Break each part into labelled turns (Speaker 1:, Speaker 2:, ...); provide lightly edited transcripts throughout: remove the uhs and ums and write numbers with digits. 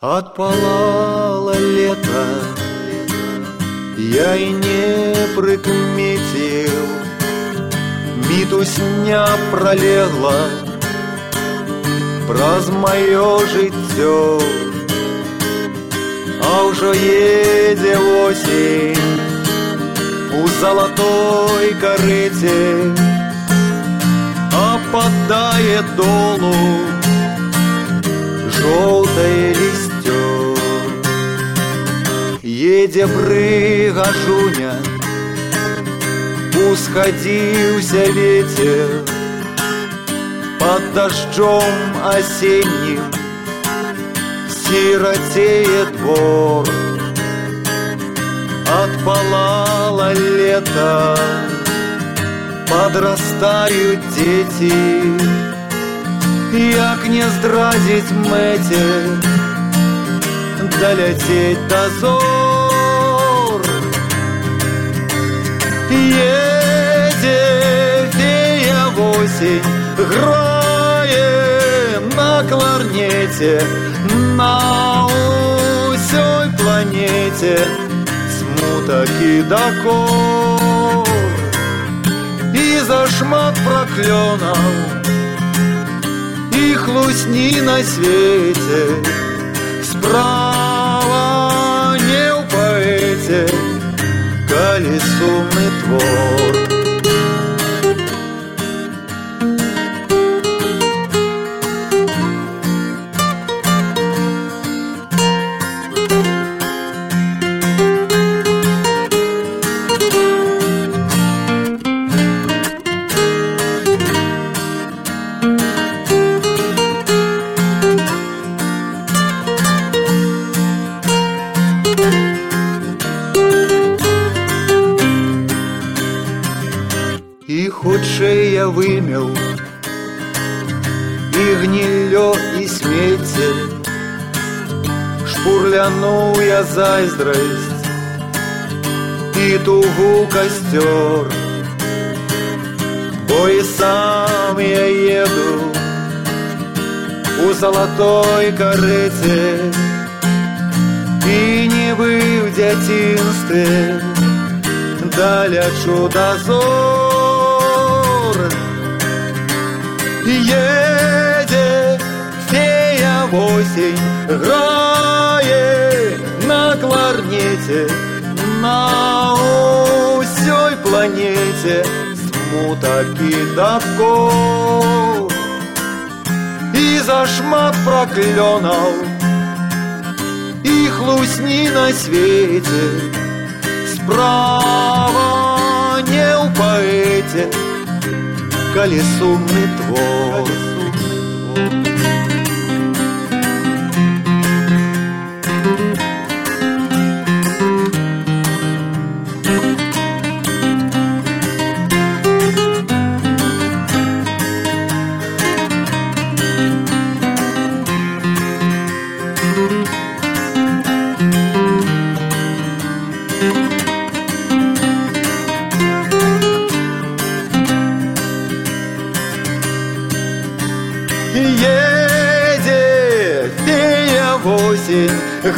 Speaker 1: Отпалало лето, я и не прикметил, мітусня пролегла праз маё жыццё. А ўжо едзе осень у залатой карэце, опадае долу жоўтае лісцё. Едзе прыгажуня, усхадзіўся вецер, под дождем осенним сиротеет двор. Отпалало лето, подрастают дети, як не здрадзіць мэце доляцець до зор. Едзе фея в осень, грае на кларнете, на усёй планете смутак і дакор. І зашмат праклёнаў, і хлусні на свете, справа не ў паэце, калі сумны твор. І хутчэй я вымеў і гніллё, і смецце, шпурлянуў я зайздрасць і тугу касцёр. Бо і сам я еду у залатой карэце, і нібы ў дзяцінстве далячу да зор. Едзе фея в осень, грае на кларнете, на усёй планете смутак і дакор. І зашмат праклёнаў, і хлусні на свете, справа не ў паэце, калі сумны твор. Едзе фея в осень,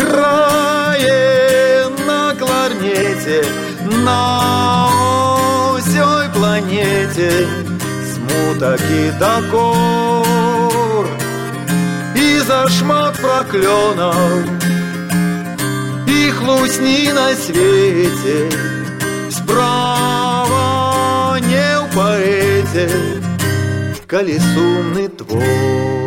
Speaker 1: грае на кларнете, на усёй планете смутак і дакор. І зашмат праклёнаў, і хлусні на свете, справа не ў паэце, калі сумны твор.